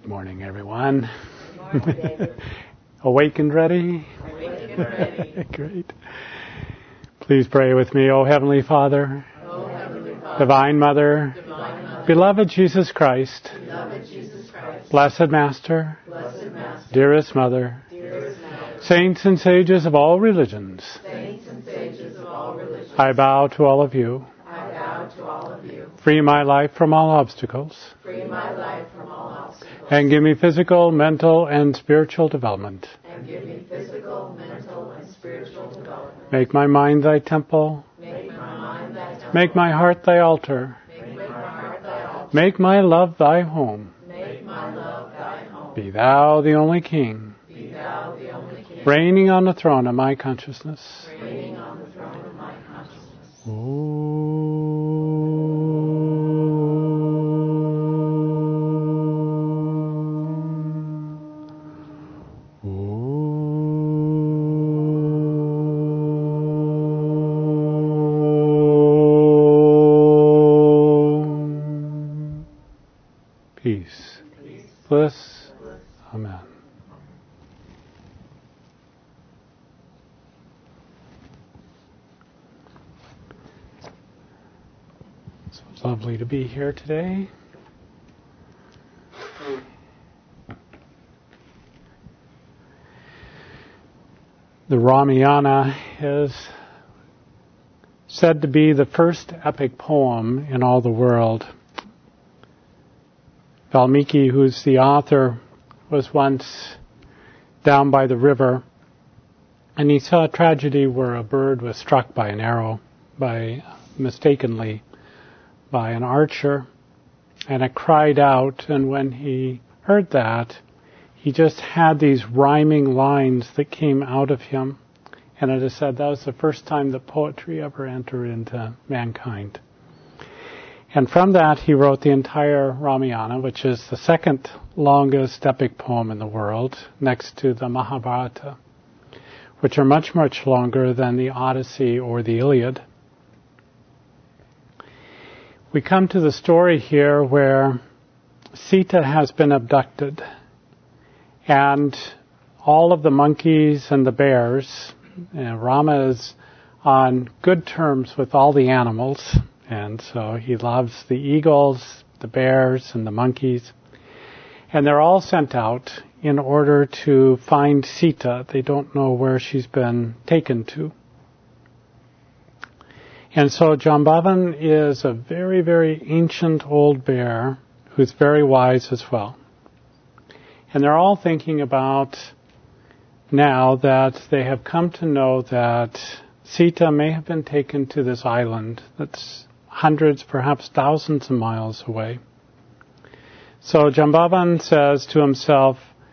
morning, everyone. Good morning, David. Awake and ready? Awake and ready. Great. Please pray with me. O Heavenly Father, Divine Mother, Beloved Jesus Christ, Blessed Master, Dearest Mother, Saints and sages of all religions, I bow to all of you. Free my life from all obstacles. And give me physical, mental, and spiritual development. Make my mind thy temple. Make my heart thy altar. Make my love thy home. Be thou the only King. Reigning on the throne of my consciousness. Peace. Bliss. Amen. So it's lovely to be here today. The Ramayana is said to be the first epic poem in all the world. Valmiki, who's the author, was once down by the river, and he saw a tragedy where a bird was struck by an arrow, mistakenly by an archer, and it cried out, and when he heard that, he just had these rhyming lines that came out of him, and it is said that was the first time that poetry ever entered into mankind. And from that, he wrote the entire Ramayana, which is the second longest epic poem in the world, next to the Mahabharata, which are much, much longer than the Odyssey or the Iliad. We come to the story here where Sita has been abducted, and all of the monkeys and the bears, Rama is on good terms with all the animals, and so he loves the eagles, the bears, and the monkeys. And they're all sent out in order to find Sita. They don't know where she's been taken to. And so Jambavan is a very, very ancient old bear who's very wise as well. And they're all thinking about now that they have come to know that Sita may have been taken to this island that's hundreds, perhaps thousands of miles away. So Jambavan says to himself,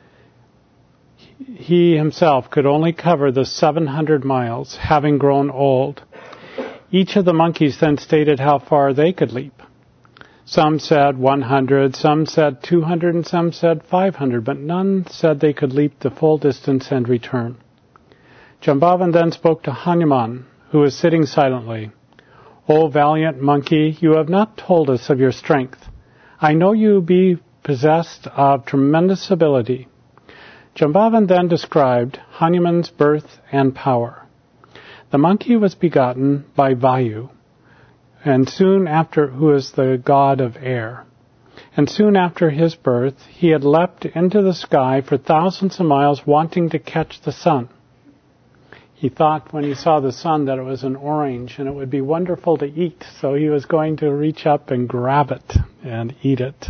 he himself could only cover the 700 miles, having grown old. Each of the monkeys then stated how far they could leap. Some said 100, some said 200, and some said 500, but none said they could leap the full distance and return. Jambavan then spoke to Hanuman, who was sitting silently. O valiant monkey, you have not told us of your strength. I know you be possessed of tremendous ability. Jambavan then described Hanuman's birth and power. The monkey was begotten by Vayu, and soon after, who is the god of air. And soon after his birth, he had leapt into the sky for thousands of miles, wanting to catch the sun. He thought when he saw the sun that it was an orange and it would be wonderful to eat, so he was going to reach up and grab it and eat it.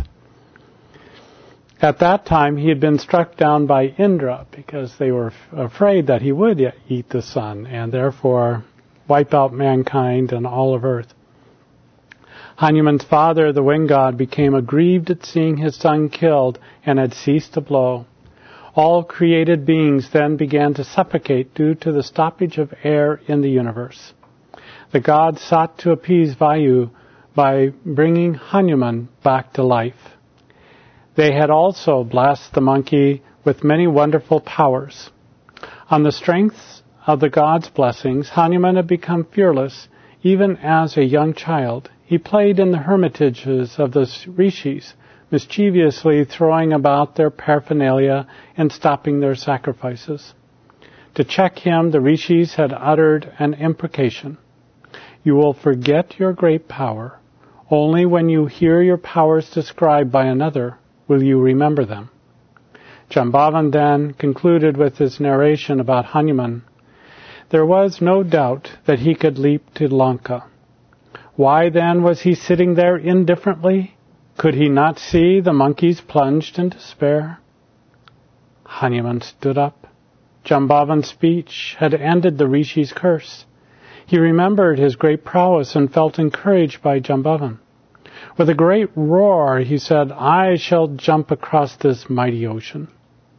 At that time, he had been struck down by Indra because they were afraid that he would eat the sun and therefore wipe out mankind and all of earth. Hanuman's father, the wind god, became aggrieved at seeing his son killed and had ceased to blow. All created beings then began to suffocate due to the stoppage of air in the universe. The gods sought to appease Vayu by bringing Hanuman back to life. They had also blessed the monkey with many wonderful powers. On the strength of the gods' blessings, Hanuman had become fearless even as a young child. He played in the hermitages of the rishis, mischievously throwing about their paraphernalia and stopping their sacrifices. To check him, the rishis had uttered an imprecation. You will forget your great power. Only when you hear your powers described by another will you remember them. Jambavan then concluded with his narration about Hanuman. There was no doubt that he could leap to Lanka. Why then was he sitting there indifferently? Could he not see the monkeys plunged in despair? Hanuman stood up. Jambavan's speech had ended the rishi's curse. He remembered his great prowess and felt encouraged by Jambavan. With a great roar, he said, I shall jump across this mighty ocean.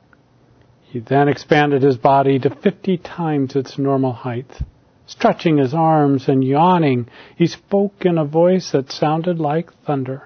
He then expanded his body to 50 times its normal height. Stretching his arms and yawning, he spoke in a voice that sounded like thunder.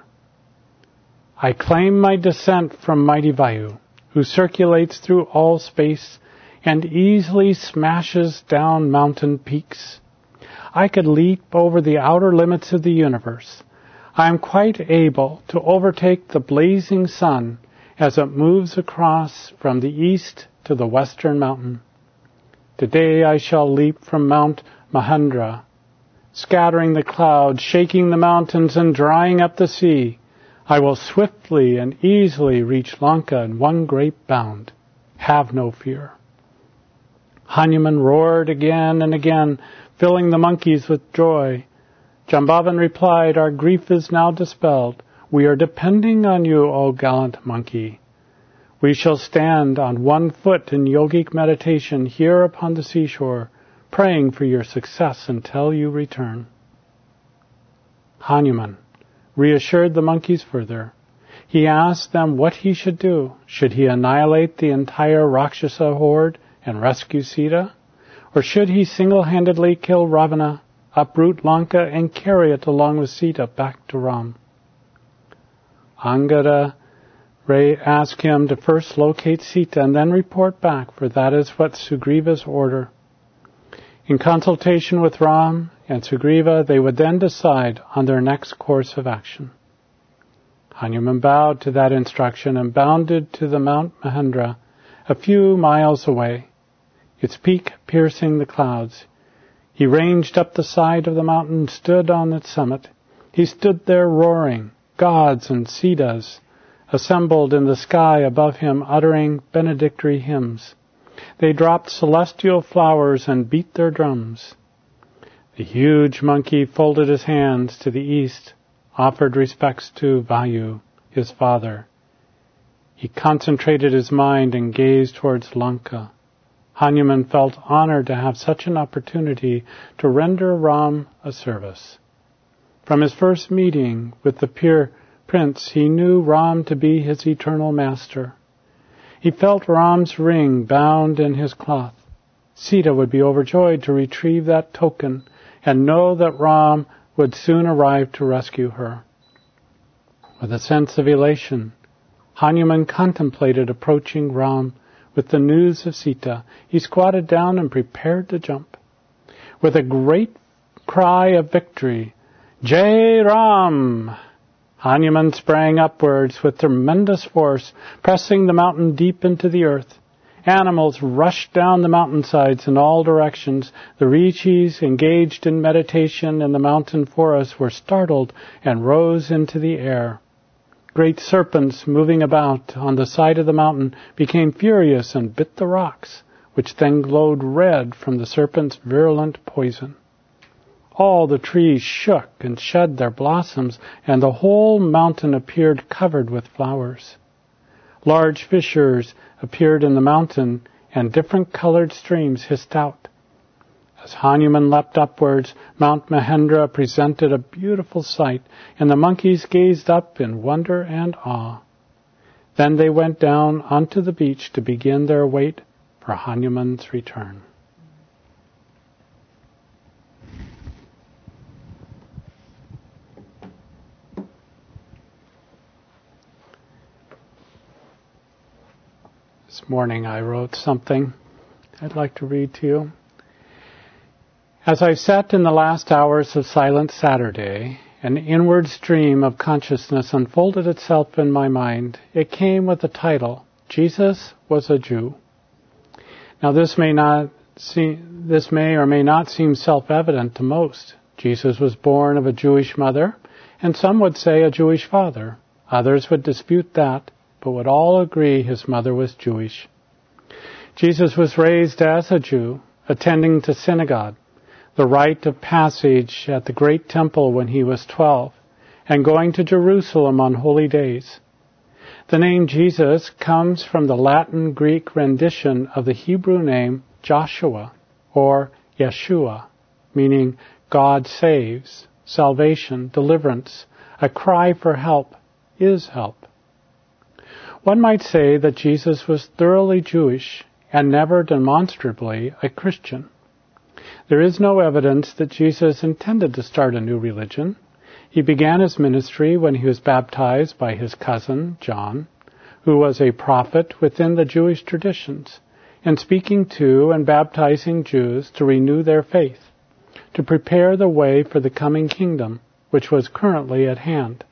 I claim my descent from mighty Vayu, who circulates through all space and easily smashes down mountain peaks. I could leap over the outer limits of the universe. I am quite able to overtake the blazing sun as it moves across from the east to the western mountain. Today I shall leap from Mount Mahendra, scattering the clouds, shaking the mountains, and drying up the sea. I will swiftly and easily reach Lanka in one great bound. Have no fear. Hanuman roared again and again, filling the monkeys with joy. Jambavan replied, Our grief is now dispelled. We are depending on you, O gallant monkey. We shall stand on one foot in yogic meditation here upon the seashore, praying for your success until you return. Hanuman reassured the monkeys further. He asked them what he should do. Should he annihilate the entire Rakshasa horde and rescue Sita? Or should he single-handedly kill Ravana, uproot Lanka, and carry it along with Sita back to Ram? Angada asked him to first locate Sita and then report back, for that is what Sugriva's order. In consultation with Ram and Sugriva, they would then decide on their next course of action. Hanuman bowed to that instruction and bounded to the Mount Mahendra, a few miles away, its peak piercing the clouds. He ranged up the side of the mountain and stood on its summit. He stood there roaring. Gods and Siddhas assembled in the sky above him, uttering benedictory hymns. They dropped celestial flowers and beat their drums. The huge monkey folded his hands to the east, offered respects to Vayu, his father. He concentrated his mind and gazed towards Lanka. Hanuman felt honored to have such an opportunity to render Ram a service. From his first meeting with the pure prince, he knew Ram to be his eternal master. He felt Ram's ring bound in his cloth. Sita would be overjoyed to retrieve that token and know that Ram would soon arrive to rescue her. With a sense of elation, Hanuman contemplated approaching Ram with the news of Sita. He squatted down and prepared to jump. With a great cry of victory, Jai Ram! Hanuman sprang upwards with tremendous force, pressing the mountain deep into the earth. Animals rushed down the mountainsides in all directions. The rishis, engaged in meditation in the mountain forest, were startled and rose into the air. Great serpents moving about on the side of the mountain became furious and bit the rocks, which then glowed red from the serpent's virulent poison. All the trees shook and shed their blossoms, and the whole mountain appeared covered with flowers. Large fissures appeared in the mountain, and different colored streams hissed out. As Hanuman leapt upwards, Mount Mahendra presented a beautiful sight, and the monkeys gazed up in wonder and awe. Then they went down onto the beach to begin their wait for Hanuman's return. This morning I wrote something I'd like to read to you. As I sat in the last hours of Silent Saturday An inward stream of consciousness unfolded itself in my mind. It came with the title, Jesus was a Jew. Now this may or may not seem self-evident to most. Jesus was born of a Jewish mother, and some would say a Jewish father. Others would dispute that, but would all agree his mother was Jewish. Jesus was raised as a Jew, attending to synagogue, the rite of passage at the great temple when he was 12, and going to Jerusalem on holy days. The name Jesus comes from the Latin-Greek rendition of the Hebrew name Joshua, or Yeshua, meaning God saves, salvation, deliverance, a cry for help is help. One might say that Jesus was thoroughly Jewish and never demonstrably a Christian. There is no evidence that Jesus intended to start a new religion. He began his ministry when he was baptized by his cousin, John, who was a prophet within the Jewish traditions, and speaking to and baptizing Jews to renew their faith, to prepare the way for the coming kingdom, which was currently at hand.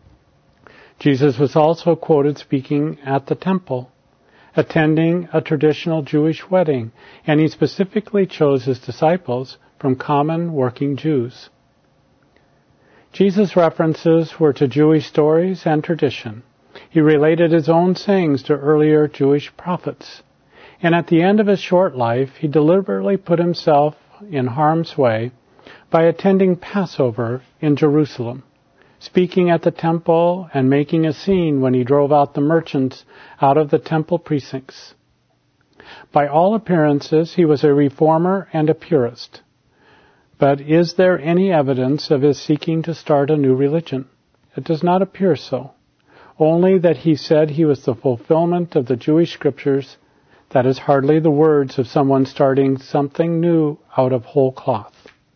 Jesus was also quoted speaking at the temple, attending a traditional Jewish wedding, and he specifically chose his disciples from common working Jews. Jesus' references were to Jewish stories and tradition. He related his own sayings to earlier Jewish prophets. And at the end of his short life, he deliberately put himself in harm's way by attending Passover in Jerusalem, speaking at the temple and making a scene when he drove out the merchants out of the temple precincts. By all appearances, he was a reformer and a purist. But is there any evidence of his seeking to start a new religion? It does not appear so. Only that he said he was the fulfillment of the Jewish scriptures. That is hardly the words of someone starting something new out of whole cloth.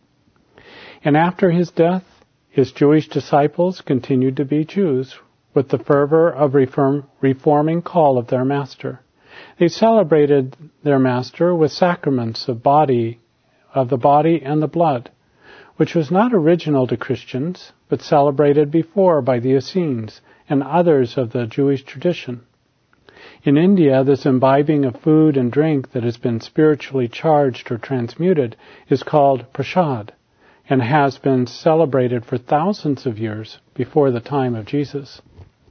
And after his death, his Jewish disciples continued to be Jews with the fervor of reforming call of their master. They celebrated their master with sacraments of the body and the blood, which was not original to Christians, but celebrated before by the Essenes and others of the Jewish tradition. In India, this imbibing of food and drink that has been spiritually charged or transmuted is called prasad, and has been celebrated for thousands of years before the time of Jesus.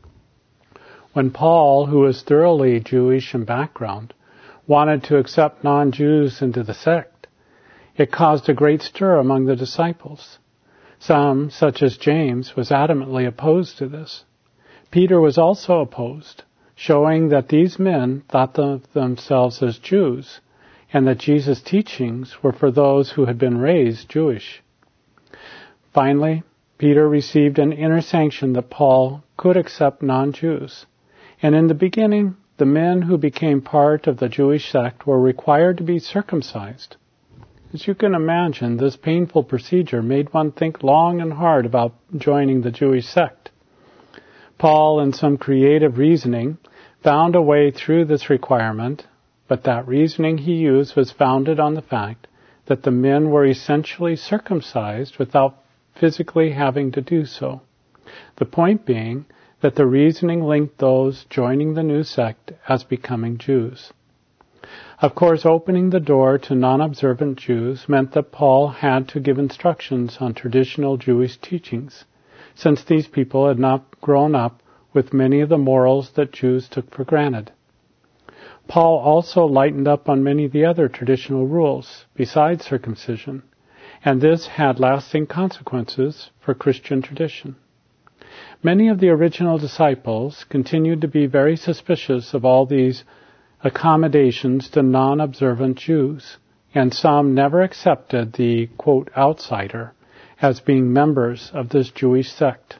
When Paul, who was thoroughly Jewish in background, wanted to accept non-Jews into the sect, it caused a great stir among the disciples. Some, such as James, was adamantly opposed to this. Peter was also opposed, showing that these men thought of themselves as Jews, and that Jesus' teachings were for those who had been raised Jewish. Finally, Peter received an inner sanction that Paul could accept non-Jews, and in the beginning, the men who became part of the Jewish sect were required to be circumcised. As you can imagine, this painful procedure made one think long and hard about joining the Jewish sect. Paul, in some creative reasoning, found a way through this requirement, but that reasoning he used was founded on the fact that the men were essentially circumcised without physically having to do so. The point being that the reasoning linked those joining the new sect as becoming Jews. Of course, opening the door to non-observant Jews meant that Paul had to give instructions on traditional Jewish teachings, since these people had not grown up with many of the morals that Jews took for granted. Paul also lightened up on many of the other traditional rules besides circumcision, and this had lasting consequences for Christian tradition. Many of the original disciples continued to be very suspicious of all these accommodations to non-observant Jews, and some never accepted the, quote, outsider as being members of this Jewish sect.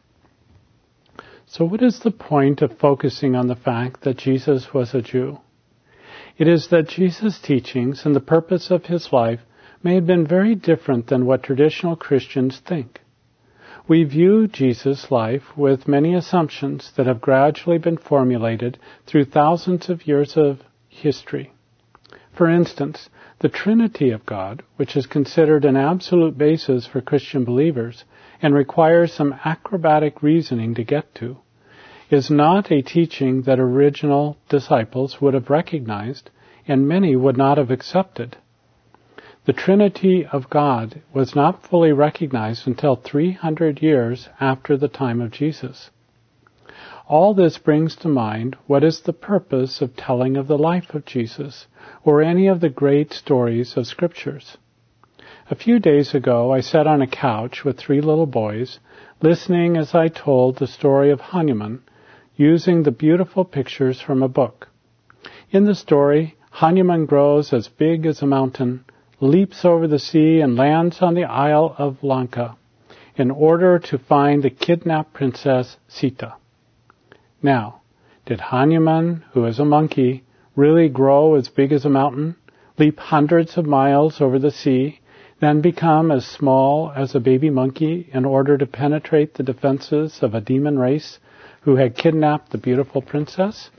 So what is the point of focusing on the fact that Jesus was a Jew? It is that Jesus' teachings and the purpose of his life may have been very different than what traditional Christians think. We view Jesus' life with many assumptions that have gradually been formulated through thousands of years of history. For instance, the Trinity of God, which is considered an absolute basis for Christian believers, and requires some acrobatic reasoning to get to, is not a teaching that original disciples would have recognized and many would not have accepted. The Trinity of God was not fully recognized until 300 years after the time of Jesus. All this brings to mind what is the purpose of telling of the life of Jesus or any of the great stories of Scriptures. A few days ago, I sat on a couch with 3 little boys, listening as I told the story of Hanuman, using the beautiful pictures from a book. In the story, Hanuman grows as big as a mountain, leaps over the sea, and lands on the Isle of Lanka in order to find the kidnapped princess Sita. Now, did Hanuman, who is a monkey, really grow as big as a mountain, leap hundreds of miles over the sea, then become as small as a baby monkey in order to penetrate the defenses of a demon race who had kidnapped the beautiful princess?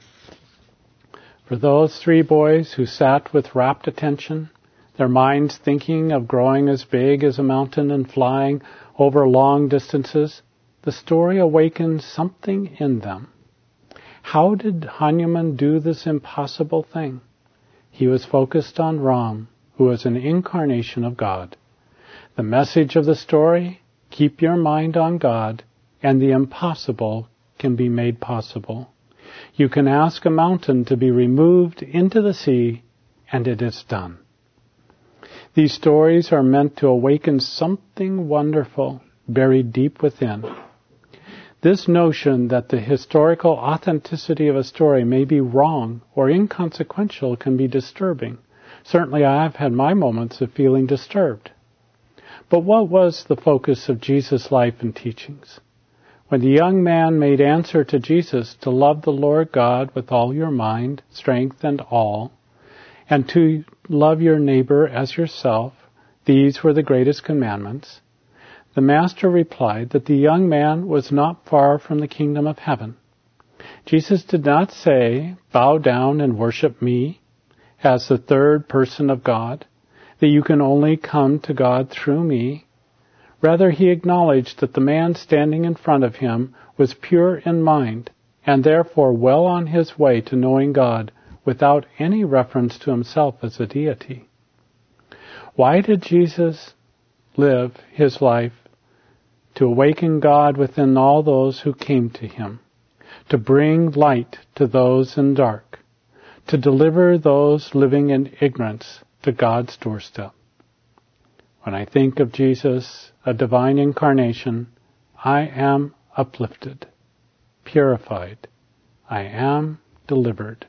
For those 3 boys who sat with rapt attention, their minds thinking of growing as big as a mountain and flying over long distances, the story awakened something in them. How did Hanuman do this impossible thing? He was focused on Ram, who was an incarnation of God. The message of the story: keep your mind on God, and the impossible can be made possible. You can ask a mountain to be removed into the sea, and it is done. These stories are meant to awaken something wonderful buried deep within. This notion that the historical authenticity of a story may be wrong or inconsequential can be disturbing. Certainly I have had my moments of feeling disturbed. But what was the focus of Jesus' life and teachings? When the young man made answer to Jesus to love the Lord God with all your mind, strength, and all, and to love your neighbor as yourself, these were the greatest commandments, the Master replied that the young man was not far from the kingdom of heaven. Jesus did not say, bow down and worship me as the third person of God, that you can only come to God through me. Rather, he acknowledged that the man standing in front of him was pure in mind and therefore well on his way to knowing God without any reference to himself as a deity. Why did Jesus live his life? To awaken God within all those who came to him, to bring light to those in dark, to deliver those living in ignorance to God's doorstep. When I think of Jesus, a divine incarnation, I am uplifted, purified. I am delivered.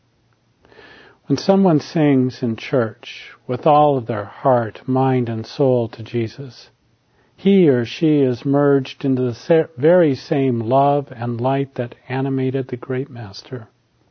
When someone sings in church with all of their heart, mind, and soul to Jesus, he or she is merged into the very same love and light that animated the great Master.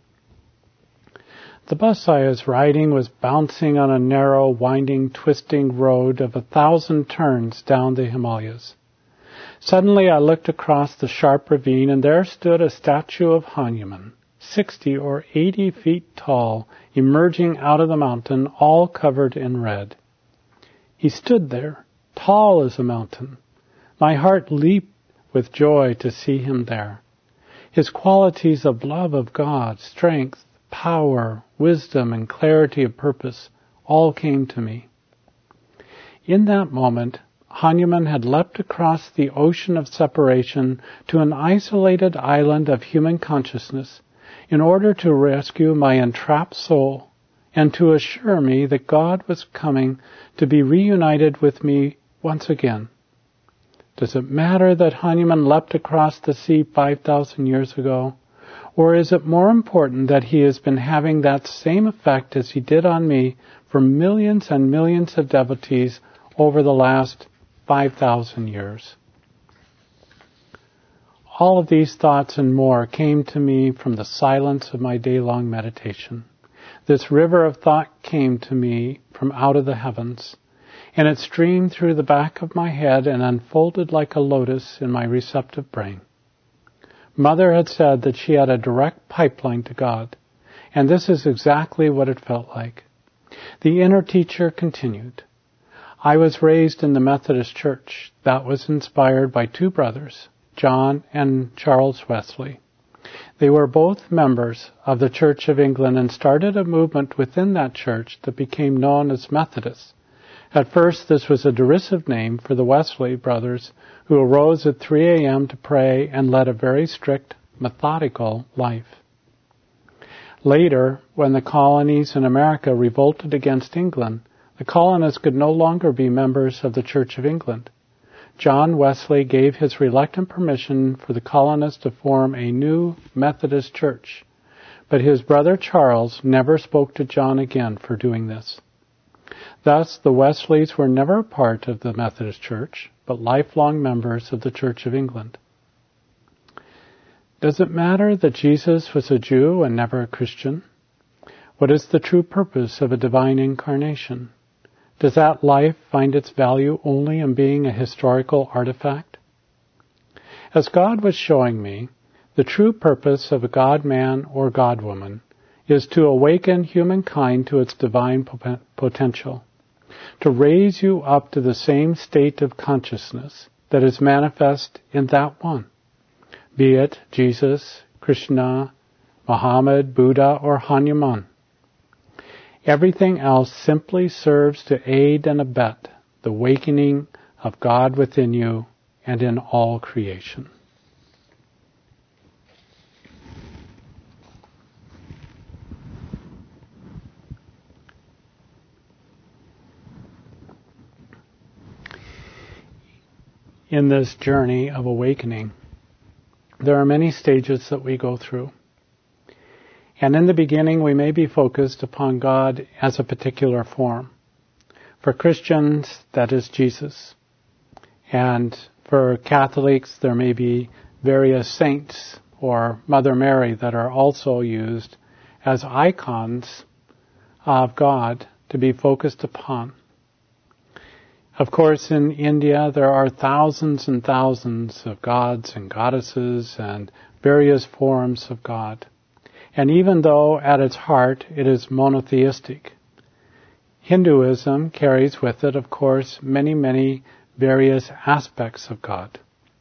The bus I was riding was bouncing on a narrow, winding, twisting road of 1,000 turns down the Himalayas. Suddenly I looked across the sharp ravine, and there stood a statue of Hanuman, 60 or 80 feet tall, emerging out of the mountain, all covered in red. He stood there, tall as a mountain. My heart leaped with joy to see him there. His qualities of love of God, strength, power, wisdom, and clarity of purpose all came to me. In that moment, Hanuman had leapt across the ocean of separation to an isolated island of human consciousness in order to rescue my entrapped soul and to assure me that God was coming to be reunited with me once again. Does it matter that Hanuman leapt across the sea 5,000 years ago? Or is it more important that he has been having that same effect as he did on me for millions and millions of devotees over the last 5,000 years? All of these thoughts and more came to me from the silence of my day-long meditation. This river of thought came to me from out of the heavens, and it streamed through the back of my head and unfolded like a lotus in my receptive brain. Mother had said that she had a direct pipeline to God, and this is exactly what it felt like. The inner teacher continued, I was raised in the Methodist Church that was inspired by two brothers, John and Charles Wesley. They were both members of the Church of England and started a movement within that church that became known as Methodists. At first, this was a derisive name for the Wesley brothers, who arose at 3 a.m. to pray and led a very strict, methodical life. Later, when the colonies in America revolted against England, the colonists could no longer be members of the Church of England. John Wesley gave his reluctant permission for the colonists to form a new Methodist church, but his brother Charles never spoke to John again for doing this. Thus, the Wesleys were never a part of the Methodist Church, but lifelong members of the Church of England. Does it matter that Jesus was a Jew and never a Christian? What is the true purpose of a divine incarnation? Does that life find its value only in being a historical artifact? As God was showing me, the true purpose of a God-man or God-woman is to awaken humankind to its divine potential, to raise you up to the same state of consciousness that is manifest in that one, be it Jesus, Krishna, Muhammad, Buddha, or Hanuman. Everything else simply serves to aid and abet the awakening of God within you and in all creation. In this journey of awakening, there are many stages that we go through. And in the beginning, we may be focused upon God as a particular form. For Christians, that is Jesus. And for Catholics, there may be various saints or Mother Mary that are also used as icons of God to be focused upon. Of course, in India, there are thousands and thousands of gods and goddesses and various forms of God. And even though at its heart it is monotheistic, Hinduism carries with it, of course, many, many various aspects of God.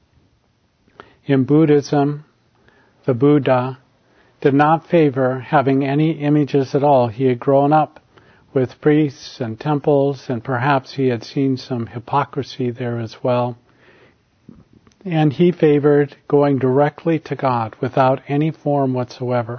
In Buddhism, the Buddha did not favor having any images at all. He had grown up with priests and temples, and perhaps he had seen some hypocrisy there as well. And he favored going directly to God without any form whatsoever.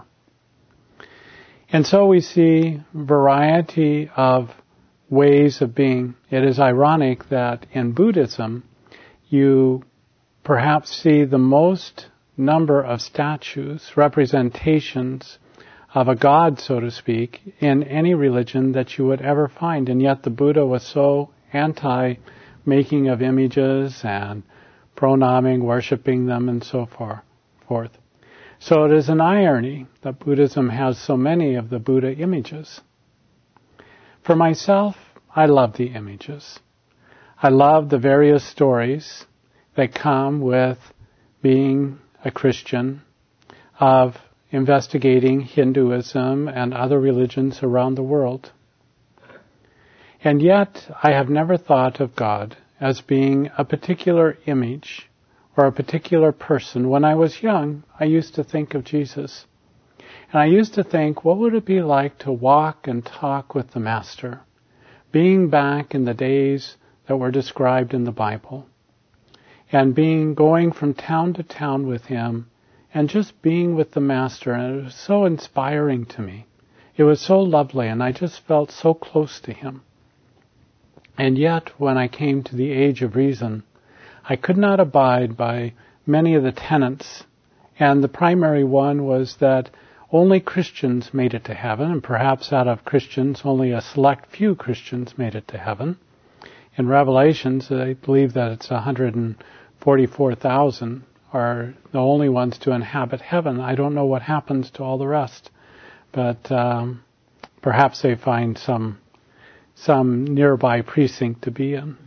And so we see variety of ways of being. It is ironic that in Buddhism, you perhaps see the most number of statues, representations of a god, so to speak, in any religion that you would ever find. And yet the Buddha was so anti-making of images and pronaming, worshipping them, and so forth. So it is an irony that Buddhism has so many of the Buddha images. For myself, I love the images. I love the various stories that come with being a Christian, of investigating Hinduism and other religions around the world. And yet, I have never thought of God as being a particular image or a particular person. When I was young, I used to think of Jesus. And I used to think, what would it be like to walk and talk with the Master, being back in the days that were described in the Bible, and going from town to town with him, and just being with the Master. And it was so inspiring to me. It was so lovely, and I just felt so close to him. And yet, when I came to the age of reason, I could not abide by many of the tenets, and the primary one was that only Christians made it to heaven, and perhaps out of Christians, only a select few Christians made it to heaven. In Revelations, I believe that it's 144,000 are the only ones to inhabit heaven. I don't know what happens to all the rest, but perhaps they find some nearby precinct to be in.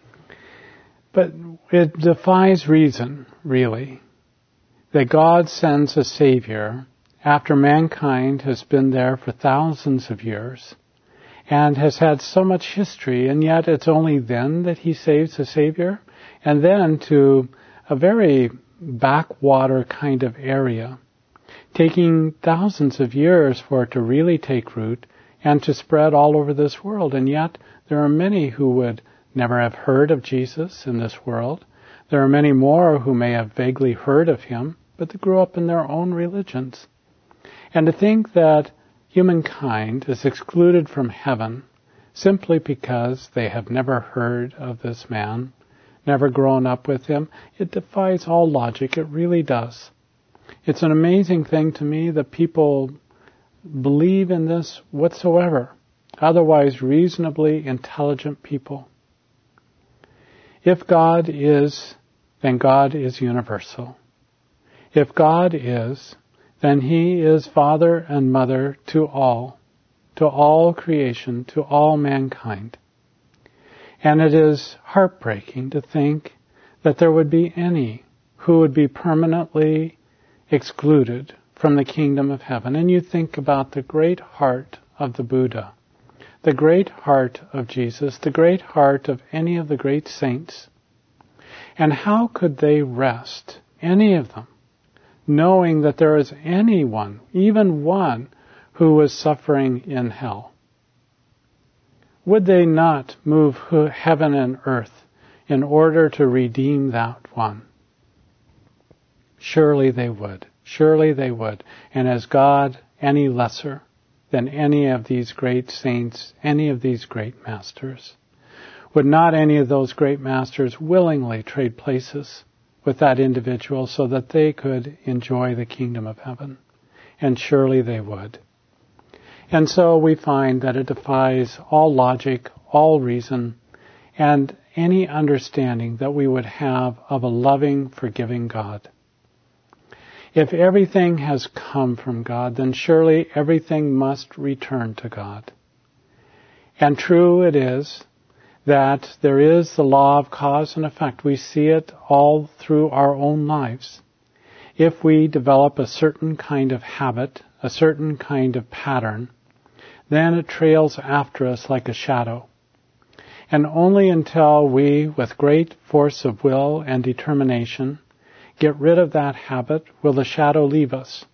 But it defies reason, really, that God sends a Savior after mankind has been there for thousands of years, and has had so much history, and yet it's only then that he saves the Savior, and then to a very backwater kind of area, taking thousands of years for it to really take root and to spread all over this world. And yet there are many who would never have heard of Jesus in this world. There are many more who may have vaguely heard of him, but they grew up in their own religions. And to think that humankind is excluded from heaven simply because they have never heard of this man, never grown up with him, it defies all logic. It really does. It's an amazing thing to me that people believe in this whatsoever, otherwise reasonably intelligent people. If God is, then God is universal. If God is, then he is father and mother to all creation, to all mankind. And it is heartbreaking to think that there would be any who would be permanently excluded from the kingdom of heaven. And you think about the great heart of the Buddha, the great heart of Jesus, the great heart of any of the great saints. And how could they rest, any of them, knowing that there is anyone, even one, who was suffering in hell? Would they not move heaven and earth in order to redeem that one? Surely they would. Surely they would. And is God any lesser than any of these great saints, any of these great masters? Would not any of those great masters willingly trade places with that individual so that they could enjoy the kingdom of heaven? And surely they would. And so we find that it defies all logic, all reason, and any understanding that we would have of a loving, forgiving God. If everything has come from God, then surely everything must return to God. And true it is that there is the law of cause and effect. We see it all through our own lives. If we develop a certain kind of habit, a certain kind of pattern, then it trails after us like a shadow. And only until we, with great force of will and determination, get rid of that habit will the shadow leave us.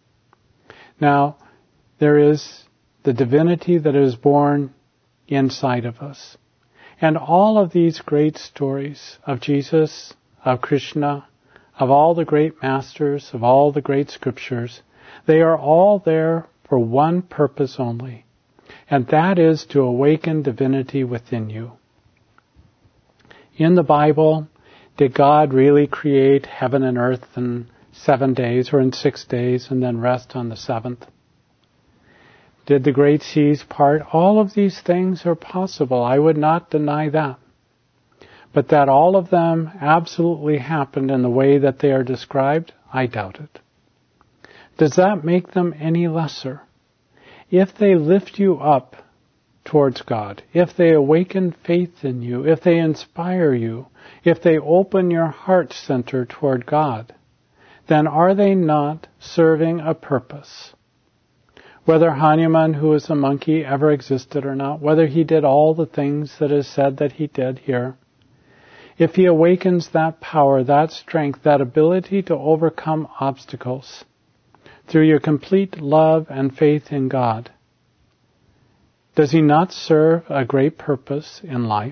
Now, there is the divinity that is born inside of us. And all of these great stories of Jesus, of Krishna, of all the great masters, of all the great scriptures, they are all there for one purpose only, and that is to awaken divinity within you. In the Bible, did God really create heaven and earth in 7 days or in 6 days and then rest on the seventh? Did the great seas part? All of these things are possible. I would not deny that. But that all of them absolutely happened in the way that they are described, I doubt it. Does that make them any lesser? If they lift you up towards God, if they awaken faith in you, if they inspire you, if they open your heart center toward God, then are they not serving a purpose? Whether Hanuman, who is a monkey, ever existed or not, whether he did all the things that is said that he did here, if he awakens that power, that strength, that ability to overcome obstacles through your complete love and faith in God, does he not serve a great purpose in life?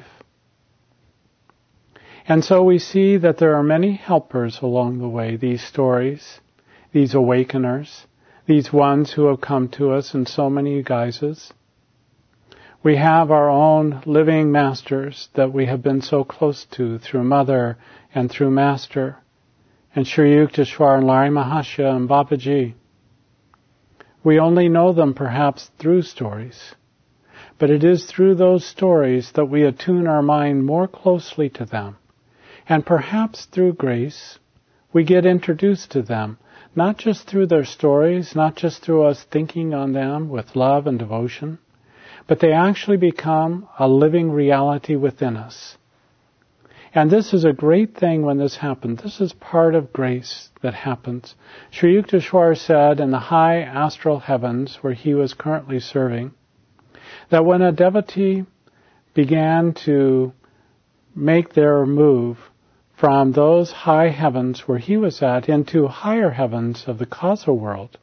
And so we see that there are many helpers along the way, these stories, these awakeners, these ones who have come to us in so many guises. We have our own living masters that we have been so close to through Mother and through Master, and Sri Yukteswar and Larry Mahasaya and Babaji. We only know them perhaps through stories, but it is through those stories that we attune our mind more closely to them. And perhaps through grace, we get introduced to them, not just through their stories, not just through us thinking on them with love and devotion, but they actually become a living reality within us. And this is a great thing when this happens. This is part of grace that happens. Sri Yukteswar said in the high astral heavens where he was currently serving, That when a devotee began to make their move from those high heavens where he was at into higher heavens of the causal world,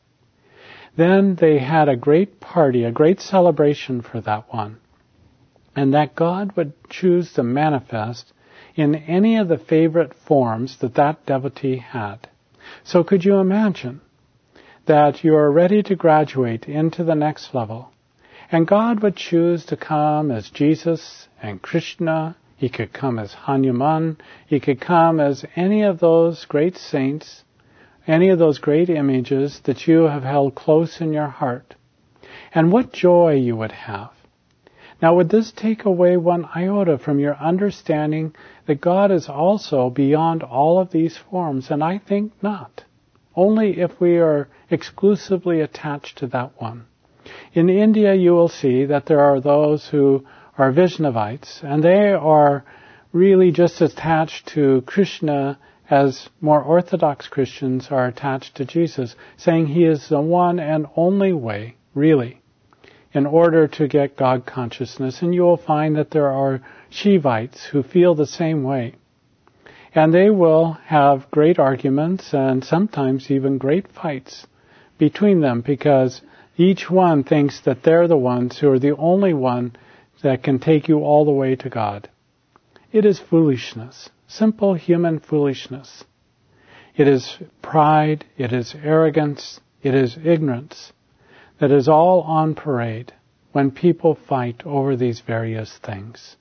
then they had a great party, a great celebration for that one. And that God would choose to manifest in any of the favorite forms that that devotee had. So could you imagine that you are ready to graduate into the next level, and God would choose to come as Jesus and Krishna. He could come as Hanuman. He could come as any of those great saints, any of those great images that you have held close in your heart. And what joy you would have. Now, would this take away one iota from your understanding that God is also beyond all of these forms? And I think not. Only if we are exclusively attached to that one. In India, you will see that there are those who are Vaishnavites, and they are really just attached to Krishna as more Orthodox Christians are attached to Jesus, saying he is the one and only way, really, in order to get God consciousness. And you will find that there are Shivites who feel the same way. And they will have great arguments and sometimes even great fights between them because each one thinks that they're the ones who are the only one that can take you all the way to God. It is foolishness, simple human foolishness. It is pride, it is arrogance, it is ignorance that is all on parade when people fight over these various things.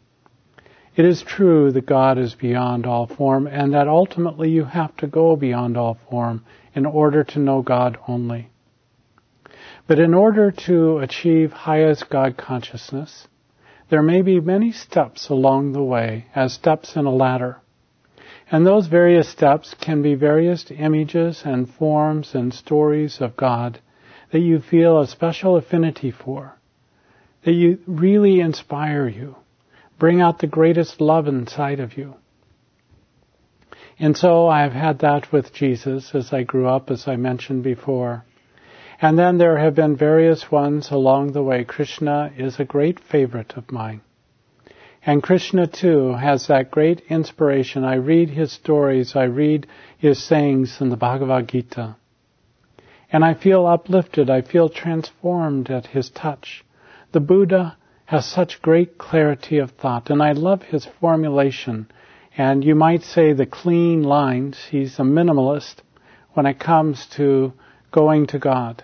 It is true that God is beyond all form and that ultimately you have to go beyond all form in order to know God only. But in order to achieve highest God consciousness, there may be many steps along the way, as steps in a ladder. And those various steps can be various images and forms and stories of God that you feel a special affinity for, that you really inspire you, bring out the greatest love inside of you. And so I've had that with Jesus as I grew up, as I mentioned before. And then there have been various ones along the way. Krishna is a great favorite of mine. And Krishna, too, has that great inspiration. I read his stories, I read his sayings in the Bhagavad Gita. And I feel uplifted, I feel transformed at his touch. The Buddha has such great clarity of thought, and I love his formulation. And you might say the clean lines. He's a minimalist when it comes to going to God.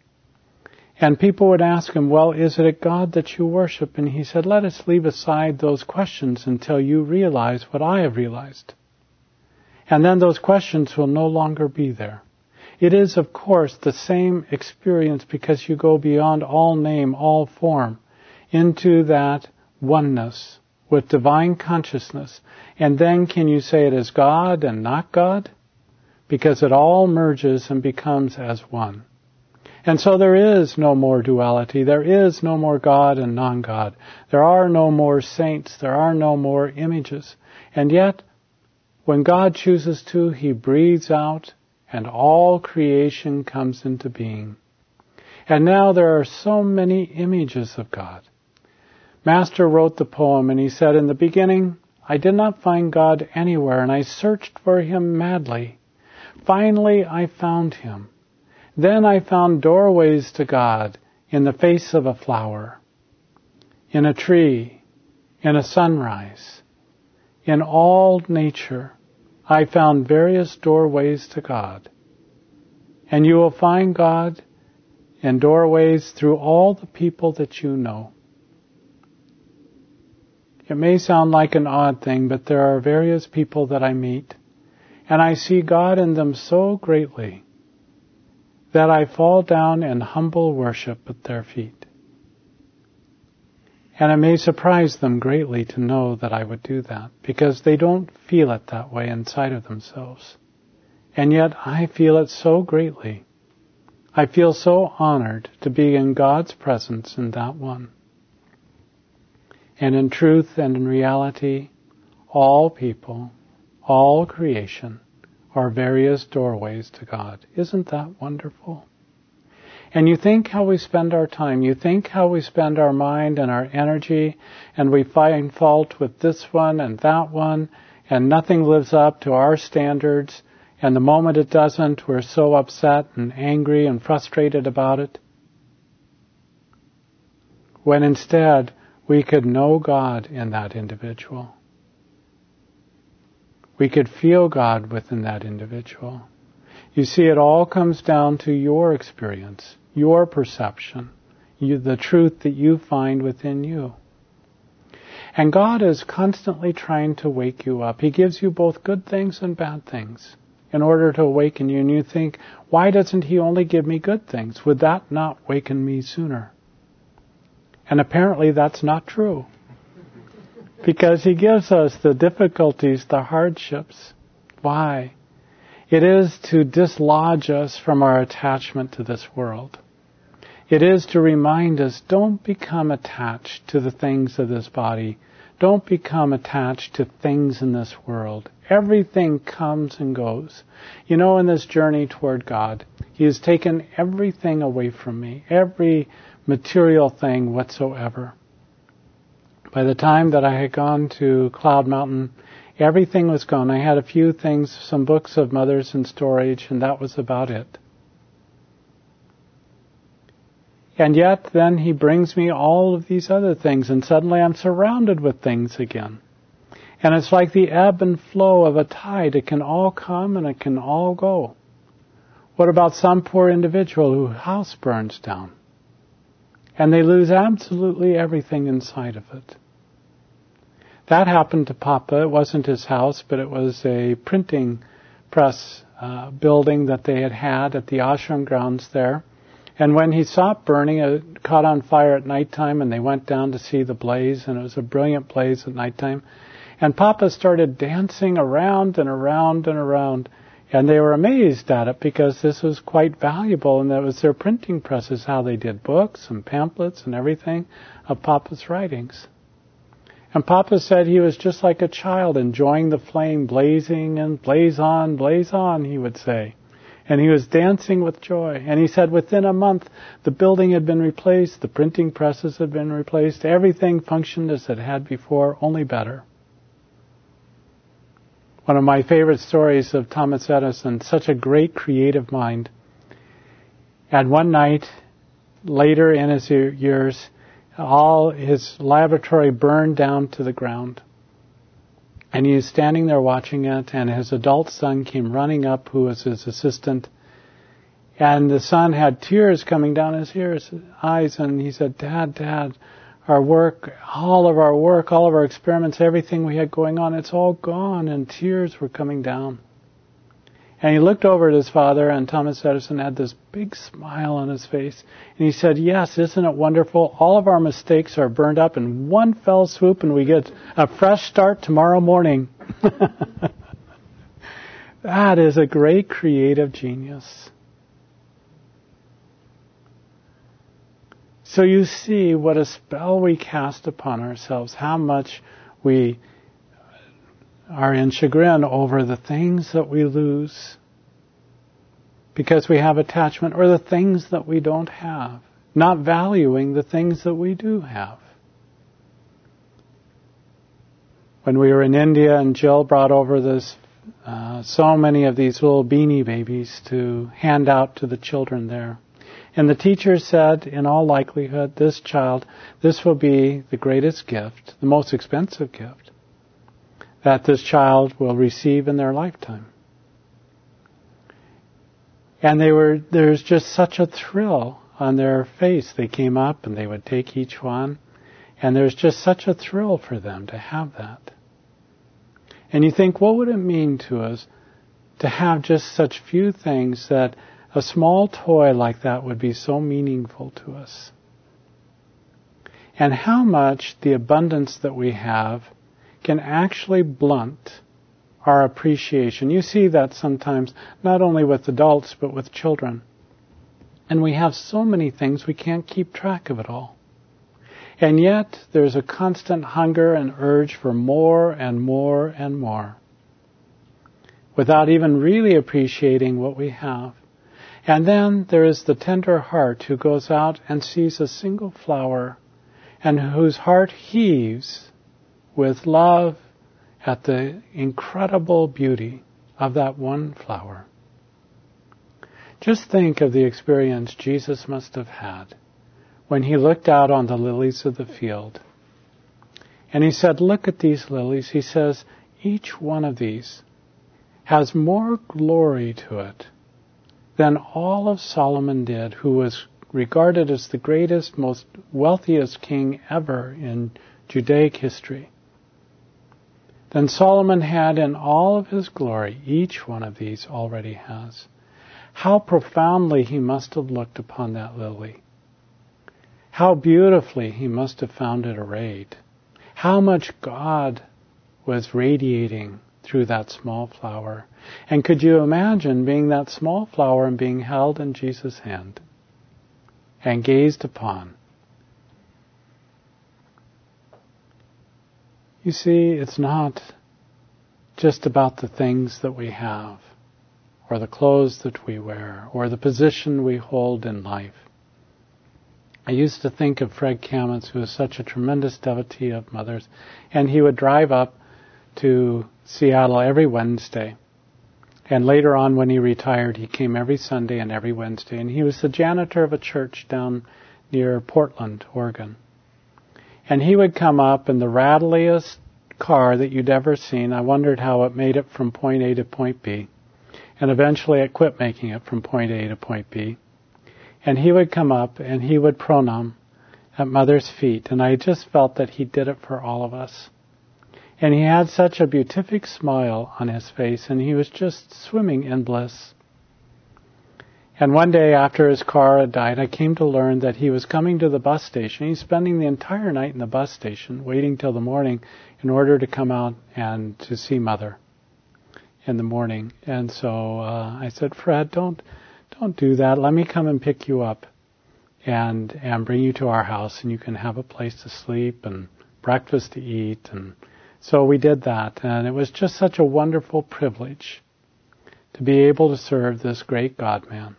And people would ask him, well, is it a God that you worship? And he said, let us leave aside those questions until you realize what I have realized. And then those questions will no longer be there. It is, of course, the same experience because you go beyond all name, all form, into that oneness with divine consciousness. And then can you say it is God and not God? Because it all merges and becomes as one. And so there is no more duality. There is no more God and non-God. There are no more saints. There are no more images. And yet, when God chooses to, he breathes out and all creation comes into being. And now there are so many images of God. Master wrote the poem and he said, in the beginning, I did not find God anywhere and I searched for him madly. Finally, I found him. Then I found doorways to God in the face of a flower, in a tree, in a sunrise. In all nature, I found various doorways to God. And you will find God in doorways through all the people that you know. It may sound like an odd thing, but there are various people that I meet, and I see God in them so greatly that I fall down in humble worship at their feet. And it may surprise them greatly to know that I would do that, because they don't feel it that way inside of themselves. And yet I feel it so greatly. I feel so honored to be in God's presence in that one. And in truth and in reality, all people, all creation, are various doorways to God. Isn't that wonderful? And you think how we spend our time. You think how we spend our mind and our energy, and we find fault with this one and that one, and nothing lives up to our standards. And the moment it doesn't, we're so upset and angry and frustrated about it. When instead, we could know God in that individual. We could feel God within that individual. You see, it all comes down to your experience, your perception, the truth that you find within you. And God is constantly trying to wake you up. He gives you both good things and bad things in order to awaken you. And you think, why doesn't He only give me good things? Would that not waken me sooner? And apparently that's not true. Because He gives us the difficulties, the hardships. Why? It is to dislodge us from our attachment to this world. It is to remind us, don't become attached to the things of this body. Don't become attached to things in this world. Everything comes and goes. You know, in this journey toward God, He has taken everything away from me, every material thing whatsoever. By the time that I had gone to Cloud Mountain, everything was gone. I had a few things, some books of Mother's in storage, and that was about it. And yet, then He brings me all of these other things, and suddenly I'm surrounded with things again. And it's like the ebb and flow of a tide. It can all come and it can all go. What about some poor individual whose house burns down? And they lose absolutely everything inside of it. That happened to Papa. It wasn't his house, but it was a printing press building that they had at the ashram grounds there. And when he saw it burning, it caught on fire at nighttime, and they went down to see the blaze, and it was a brilliant blaze at nighttime. And Papa started dancing around and around and around, and they were amazed at it because this was quite valuable, and that was their printing presses, how they did books and pamphlets and everything of Papa's writings. And Papa said he was just like a child enjoying the flame blazing and blaze on, he would say. And he was dancing with joy. And he said within a month, the building had been replaced, the printing presses had been replaced, everything functioned as it had before, only better. One of my favorite stories of Thomas Edison, such a great creative mind. And one night, later in his years, all his laboratory burned down to the ground. And he was standing there watching it, and his adult son came running up, who was his assistant. And the son had tears coming down his eyes, and he said, Dad, our work, all of our experiments, everything we had going on, it's all gone, and tears were coming down. And he looked over at his father, and Thomas Edison had this big smile on his face. And he said, yes, isn't it wonderful? All of our mistakes are burned up in one fell swoop, and we get a fresh start tomorrow morning. That is a great creative genius. So you see what a spell we cast upon ourselves, how much we are in chagrin over the things that we lose because we have attachment, or the things that we don't have, not valuing the things that we do have. When we were in India, and Jill brought over so many of these little beanie babies to hand out to the children there. And the teacher said, in all likelihood, this will be the greatest gift, the most expensive gift that this child will receive in their lifetime. And there's just such a thrill on their face. They came up and they would take each one, and there's just such a thrill for them to have that. And you think, what would it mean to us to have just such few things, that a small toy like that would be so meaningful to us? And how much the abundance that we have can actually blunt our appreciation. You see that sometimes, not only with adults, but with children. And we have so many things, we can't keep track of it all. And yet, there's a constant hunger and urge for more and more and more, without even really appreciating what we have. And then there is the tender heart who goes out and sees a single flower and whose heart heaves with love at the incredible beauty of that one flower. Just think of the experience Jesus must have had when he looked out on the lilies of the field. And he said, look at these lilies. He says, each one of these has more glory to it than all of Solomon did, who was regarded as the greatest, most wealthiest king ever in Judaic history. Than Solomon had in all of his glory, each one of these already has. How profoundly he must have looked upon that lily. How beautifully he must have found it arrayed. How much God was radiating through that small flower. And could you imagine being that small flower and being held in Jesus' hand and gazed upon? You see, it's not just about the things that we have, or the clothes that we wear, or the position we hold in life. I used to think of Fred Kamitz, who was such a tremendous devotee of mothers, and he would drive up to Seattle every Wednesday. And later on, when he retired, he came every Sunday and every Wednesday. And he was the janitor of a church down near Portland, Oregon. And he would come up in the rattliest car that you'd ever seen. I wondered how it made it from point A to point B. And eventually it quit making it from point A to point B. And he would come up and he would pranam at Mother's feet. And I just felt that he did it for all of us. And he had such a beatific smile on his face, and he was just swimming in bliss. And one day after his car had died, I came to learn that he was coming to the bus station. He's spending the entire night in the bus station, waiting till the morning in order to come out and to see Mother in the morning. And so I said, Fred, don't do that. Let me come and pick you up and bring you to our house, and you can have a place to sleep and breakfast to eat. And so we did that, and it was just such a wonderful privilege to be able to serve this great God-man.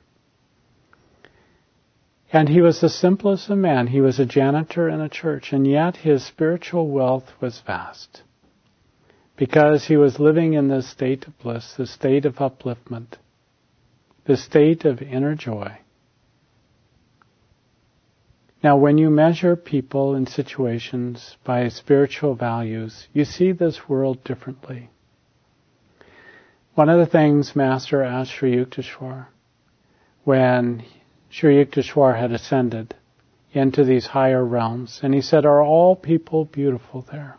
And he was the simplest of men. He was a janitor in a church, and yet his spiritual wealth was vast, because he was living in this state of bliss, this state of upliftment, this state of inner joy. Now, when you measure people and situations by spiritual values, you see this world differently. One of the things Master asked Sri Yukteswar, when Sri Yukteswar had ascended into these higher realms, and he said, are all people beautiful there?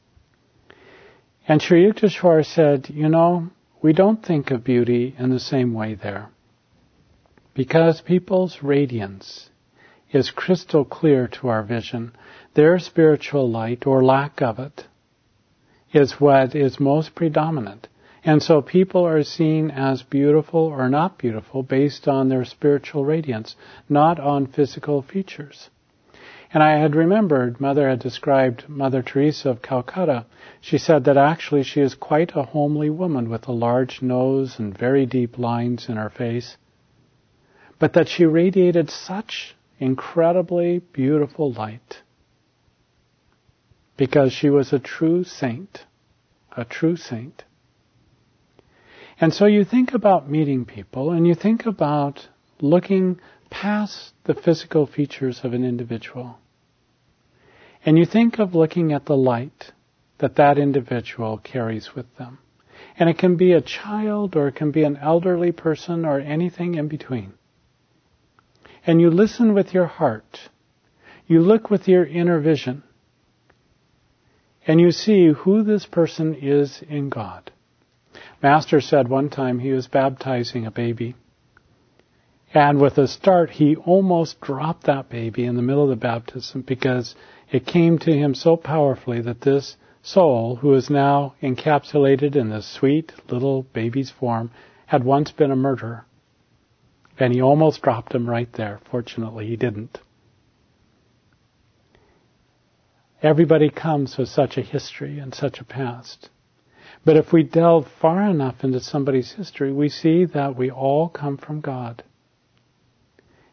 And Sri Yukteswar said, we don't think of beauty in the same way there, because people's radiance is crystal clear to our vision. Their spiritual light, or lack of it, is what is most predominant. And so people are seen as beautiful or not beautiful based on their spiritual radiance, not on physical features. And I had remembered, Mother had described Mother Teresa of Calcutta. She said that actually she is quite a homely woman with a large nose and very deep lines in her face, but that she radiated such incredibly beautiful light because she was a true saint, a true saint. And so you think about meeting people, and you think about looking past the physical features of an individual, and you think of looking at the light that that individual carries with them. And it can be a child, or it can be an elderly person, or anything in between. And you listen with your heart. You look with your inner vision. And you see who this person is in God. Master said one time he was baptizing a baby. And with a start, he almost dropped that baby in the middle of the baptism, because it came to him so powerfully that this soul, who is now encapsulated in this sweet little baby's form, had once been a murderer. And he almost dropped him right there. Fortunately, he didn't. Everybody comes with such a history and such a past. But if we delve far enough into somebody's history, we see that we all come from God.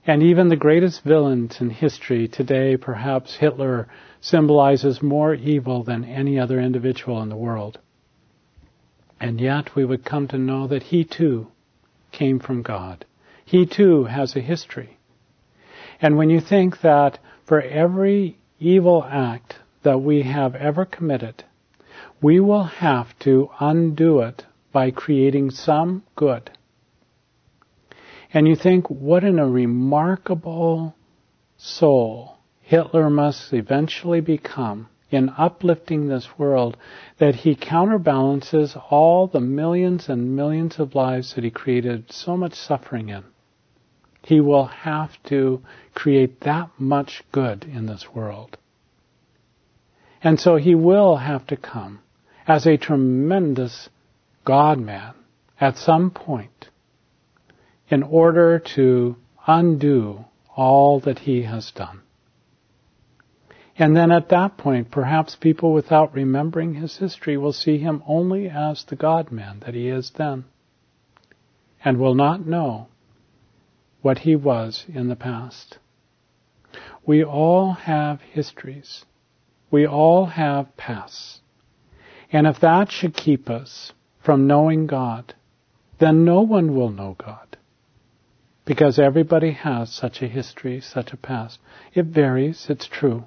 And even the greatest villains in history today, perhaps Hitler, symbolizes more evil than any other individual in the world. And yet we would come to know that he too came from God. He too has a history. And when you think that for every evil act that we have ever committed, we will have to undo it by creating some good. And you think, what a remarkable soul Hitler must eventually become in uplifting this world, that he counterbalances all the millions and millions of lives that he created so much suffering in. He will have to create that much good in this world. And so he will have to come as a tremendous God-man at some point in order to undo all that he has done. And then at that point, perhaps people without remembering his history will see him only as the God-man that he is then, and will not know what he was in the past. We all have histories. We all have pasts. And if that should keep us from knowing God, then no one will know God. Because everybody has such a history, such a past. It varies, it's true.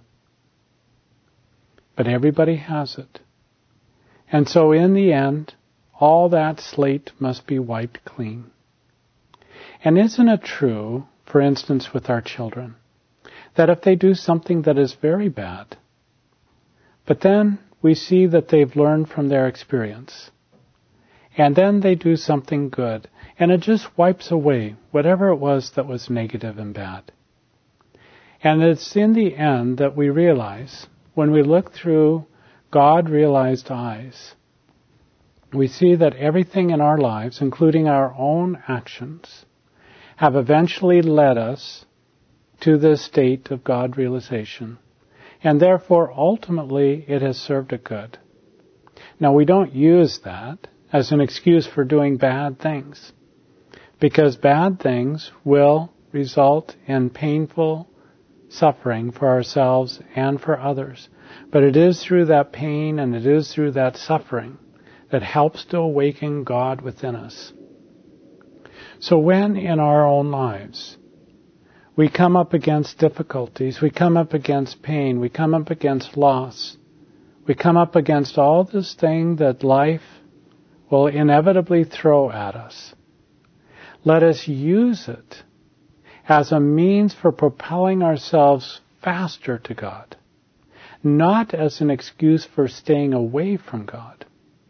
But everybody has it. And so in the end, all that slate must be wiped clean. And isn't it true, for instance, with our children, that if they do something that is very bad, but then we see that they've learned from their experience, and then they do something good, and it just wipes away whatever it was that was negative and bad. And it's in the end that we realize, when we look through God-realized eyes, we see that everything in our lives, including our own actions, have eventually led us to this state of God realization. And therefore, ultimately, it has served a good. Now, we don't use that as an excuse for doing bad things, because bad things will result in painful suffering for ourselves and for others. But it is through that pain and it is through that suffering that helps to awaken God within us. So when in our own lives we come up against difficulties, we come up against pain, we come up against loss, we come up against all this thing that life will inevitably throw at us, let us use it as a means for propelling ourselves faster to God, not as an excuse for staying away from God.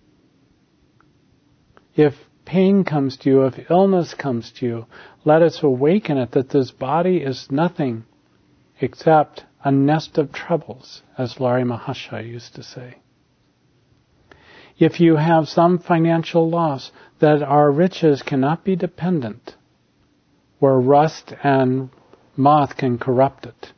If pain comes to you, if illness comes to you, let us awaken it that this body is nothing except a nest of troubles, as Laurie Mahasaya used to say. If you have some financial loss, that our riches cannot be dependent, where rust and moth can corrupt it.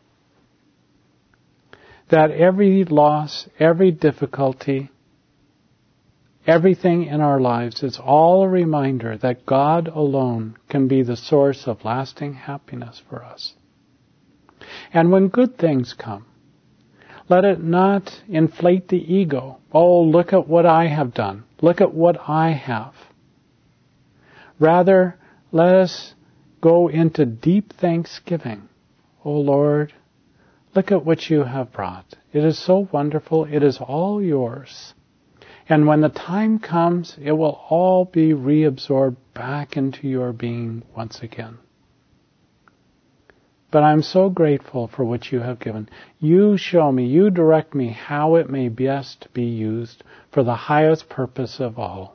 That every loss, every difficulty, everything in our lives is all a reminder that God alone can be the source of lasting happiness for us. And when good things come, let it not inflate the ego. Oh, look at what I have done. Look at what I have. Rather, let us go into deep thanksgiving. Oh Lord, look at what you have brought. It is so wonderful. It is all yours. And when the time comes, it will all be reabsorbed back into your being once again. But I'm so grateful for what you have given. You show me, you direct me how it may best be used for the highest purpose of all.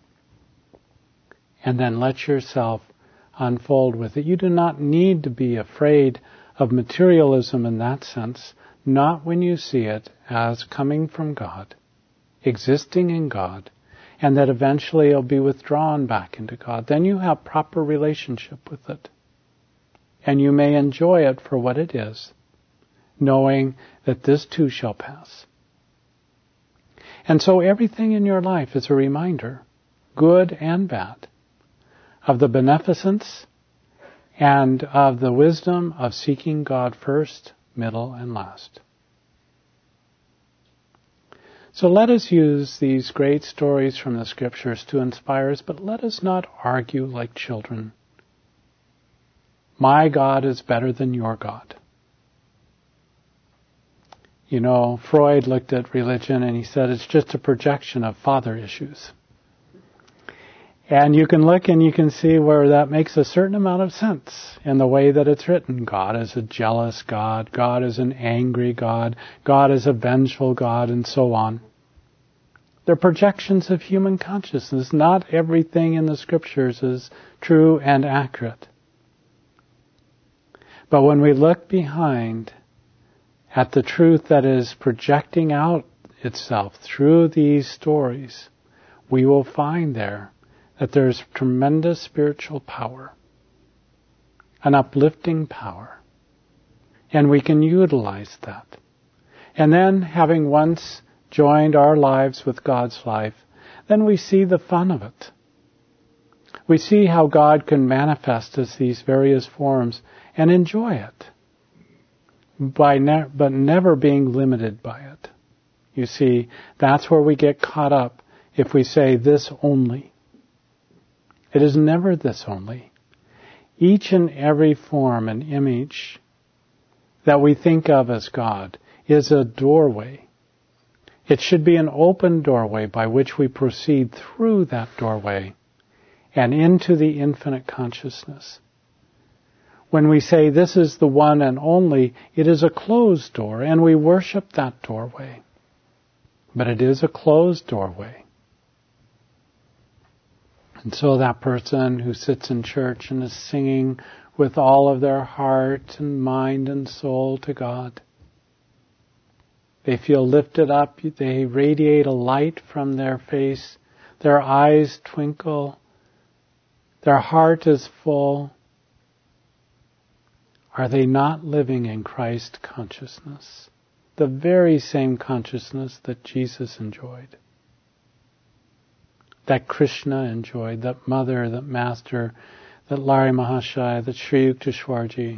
And then let yourself unfold with it. You do not need to be afraid of materialism in that sense, not when you see it as coming from God, existing in God, and that eventually it'll be withdrawn back into God. Then you have proper relationship with it. And you may enjoy it for what it is, knowing that this too shall pass. And so everything in your life is a reminder, good and bad, of the beneficence and of the wisdom of seeking God first, middle, and last. So let us use these great stories from the Scriptures to inspire us, but let us not argue like children. My God is better than your God. You know, Freud looked at religion and he said it's just a projection of father issues. And you can look and you can see where that makes a certain amount of sense in the way that it's written. God is a jealous God. God is an angry God. God is a vengeful God, and so on. They're projections of human consciousness. Not everything in the Scriptures is true and accurate. But when we look behind at the truth that is projecting out itself through these stories, we will find there that there's tremendous spiritual power, an uplifting power, and we can utilize that. And then, having once joined our lives with God's life, then we see the fun of it. We see how God can manifest us these various forms and enjoy it, but never being limited by it. You see, that's where we get caught up if we say this only. It is never this only. Each and every form and image that we think of as God is a doorway. It should be an open doorway by which we proceed through that doorway and into the infinite consciousness. When we say this is the one and only, it is a closed door, and we worship that doorway. But it is a closed doorway. And so that person who sits in church and is singing with all of their heart and mind and soul to God, they feel lifted up, they radiate a light from their face, their eyes twinkle, their heart is full. Are they not living in Christ consciousness? The very same consciousness that Jesus enjoyed, that Krishna enjoyed, that Mother, that Master, that Lahiri Mahashaya, that Sri Yukteswarji.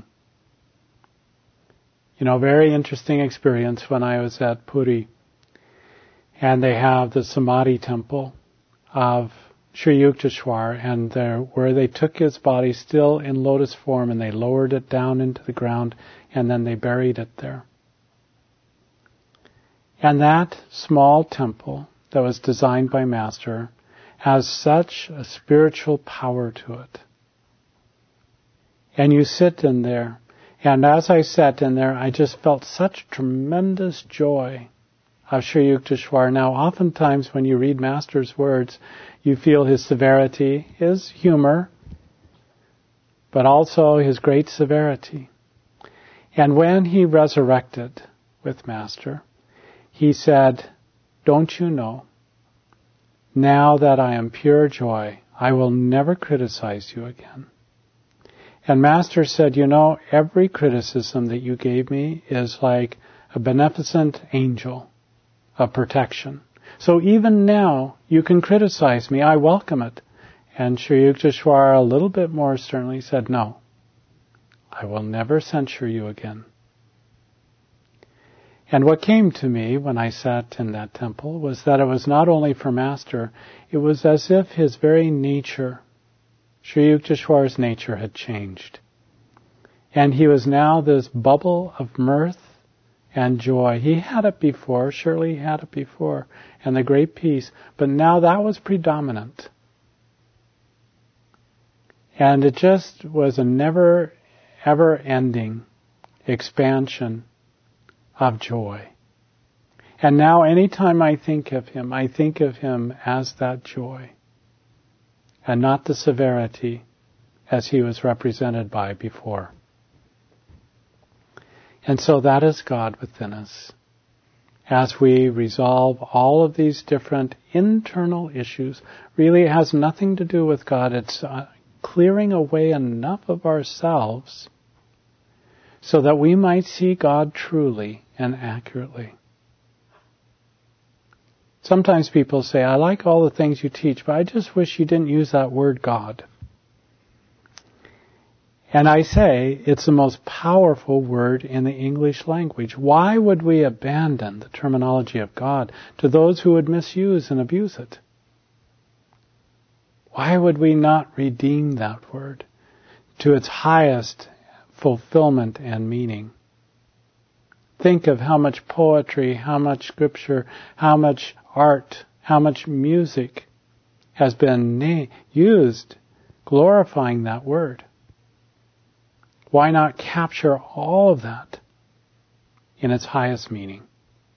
You know, very interesting experience when I was at Puri, and they have the Samadhi temple of Sri Yukteswar, and there, where they took his body still in lotus form and they lowered it down into the ground and then they buried it there. And that small temple that was designed by Master has such a spiritual power to it. And you sit in there, and as I sat in there, I just felt such tremendous joy of Sri Yukteswar. Now, oftentimes when you read Master's words, you feel his severity, his humor, but also his great severity. And when he resurrected with Master, he said, "Don't you know, now that I am pure joy, I will never criticize you again." And Master said, you know, every criticism that you gave me is like a beneficent angel of protection. So even now, you can criticize me. I welcome it. And Sri Yukteswar, a little bit more sternly, said, no, I will never censure you again. And what came to me when I sat in that temple was that it was not only for Master, it was as if his very nature, Sri Yukteswar's nature, had changed. And he was now this bubble of mirth and joy. He had it before, surely he had it before, and the great peace, but now that was predominant. And it just was a never, ever-ending expansion of joy. And now anytime I think of him as that joy, and not the severity as he was represented by before. And so that is God within us. As we resolve all of these different internal issues, really it has nothing to do with God. It's clearing away enough of ourselves so that we might see God truly and accurately. Sometimes people say, I like all the things you teach, but I just wish you didn't use that word God. And I say it's the most powerful word in the English language. Why would we abandon the terminology of God to those who would misuse and abuse it? Why would we not redeem that word to its highest fulfillment and meaning? Think of how much poetry, how much scripture, how much art, how much music has been used glorifying that word. Why not capture all of that in its highest meaning?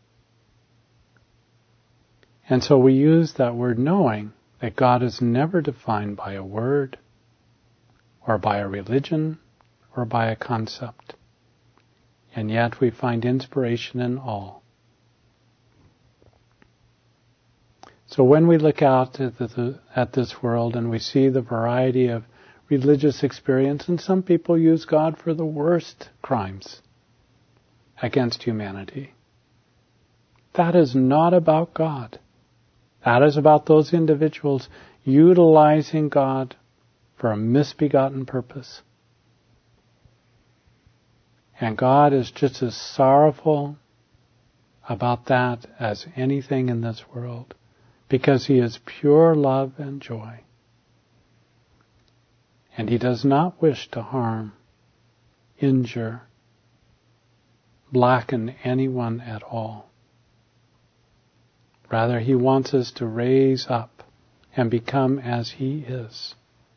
And so we use that word knowing that God is never defined by a word or by a religion or by a concept. And yet we find inspiration in all. So when we look out at this world and we see the variety of religious experience, and some people use God for the worst crimes against humanity, that is not about God. That is about those individuals utilizing God for a misbegotten purpose. And God is just as sorrowful about that as anything in this world, because He is pure love and joy. And He does not wish to harm, injure, blacken anyone at all. Rather, He wants us to raise up and become as He is.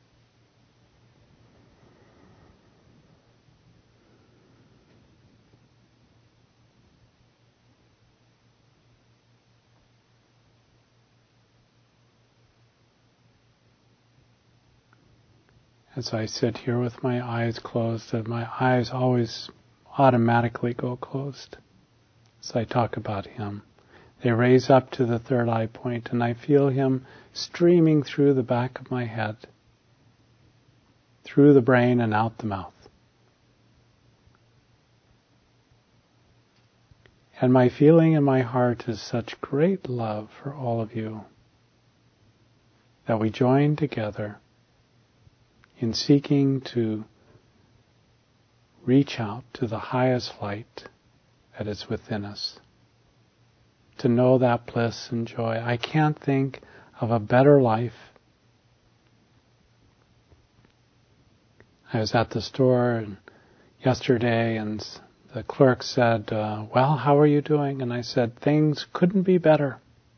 As I sit here with my eyes closed, my eyes always automatically go closed as I talk about Him. They raise up to the third eye point, and I feel Him streaming through the back of my head, through the brain and out the mouth. And my feeling in my heart is such great love for all of you that we join together in seeking to reach out to the highest light that is within us, to know that bliss and joy. I can't think of a better life. I was at the store yesterday and the clerk said, well, how are you doing? And I said, things couldn't be better.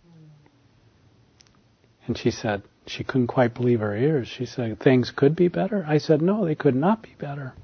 And she said, she couldn't quite believe her ears. She said, things could be better? I said, no, they could not be better.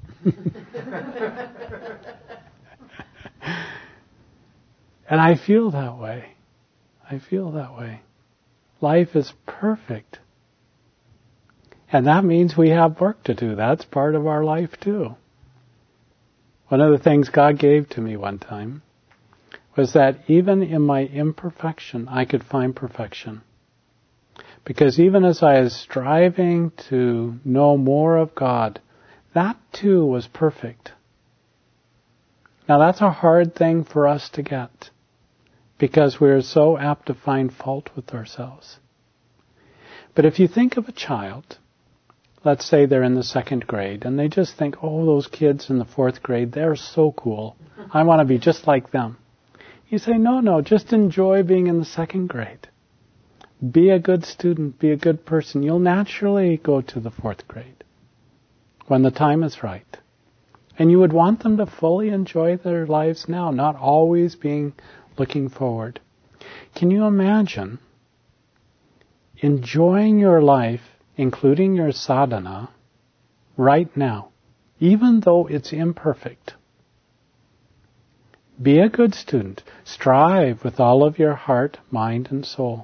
And I feel that way. I feel that way. Life is perfect. And that means we have work to do. That's part of our life too. One of the things God gave to me one time was that even in my imperfection, I could find perfection. Because even as I was striving to know more of God, that too was perfect. Now that's a hard thing for us to get, because we're so apt to find fault with ourselves. But if you think of a child, let's say they're in the 2nd grade, and they just think, oh, those kids in the 4th grade, they're so cool. I want to be just like them. You say, no, just enjoy being in the 2nd grade. Be a good student, be a good person. You'll naturally go to the 4th grade when the time is right. And you would want them to fully enjoy their lives now, not always looking forward. Can you imagine enjoying your life, including your sadhana, right now, even though it's imperfect? Be a good student. Strive with all of your heart, mind, and soul.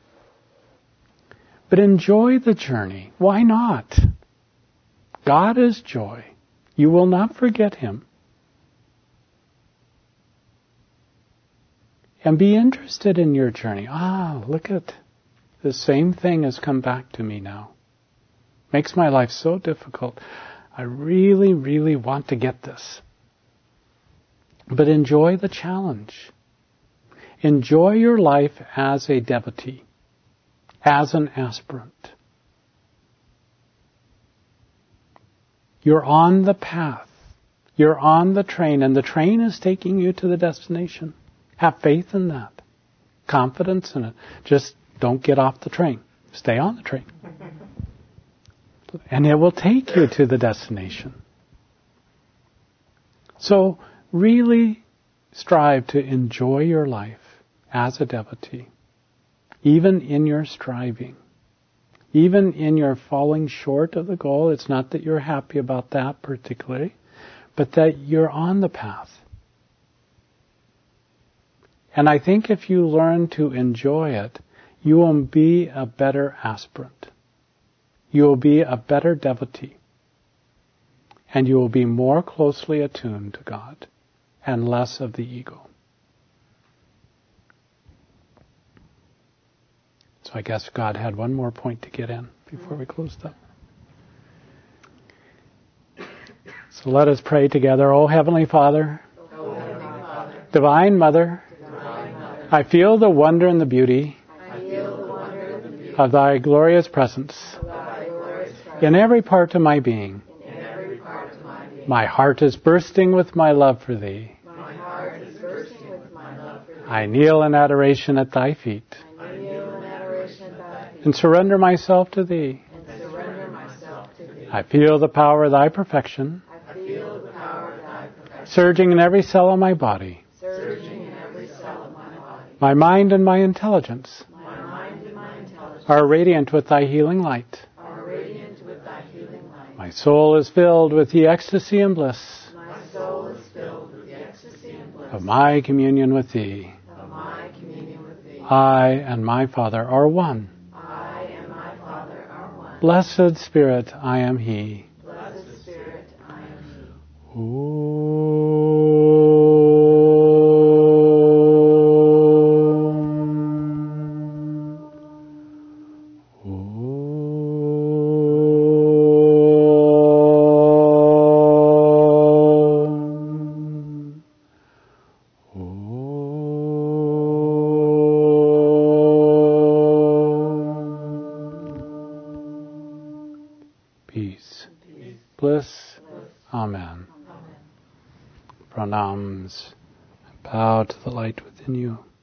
But enjoy the journey. Why not? God is joy. You will not forget Him. And be interested in your journey. Look at the same thing has come back to me now. Makes my life so difficult. I really, really want to get this. But enjoy the challenge. Enjoy your life as a devotee, as an aspirant. You're on the path. You're on the train, and the train is taking you to the destination. Have faith in that. Confidence in it. Just don't get off the train. Stay on the train. And it will take you to the destination. So really strive to enjoy your life as a devotee, even in your striving, even in your falling short of the goal. It's not that you're happy about that particularly, but that you're on the path. And I think if you learn to enjoy it, you will be a better aspirant. You will be a better devotee. And you will be more closely attuned to God and less of the ego. So I guess God had one more point to get in before we closed up. So let us pray together. O Heavenly Father, Divine Mother, I feel the wonder and the beauty of Thy glorious presence in every part of my being. My heart is bursting with my love for Thee. I kneel in adoration at Thy feet and surrender myself to Thee. I feel the power of Thy perfection surging in every cell of my body. My mind and my intelligence are radiant with Thy healing light. My soul is filled with the ecstasy and bliss of my communion with Thee. I and my Father are one. Blessed Spirit, I am He. Peace, bliss, Amen. Pranams. Bow to the light within you.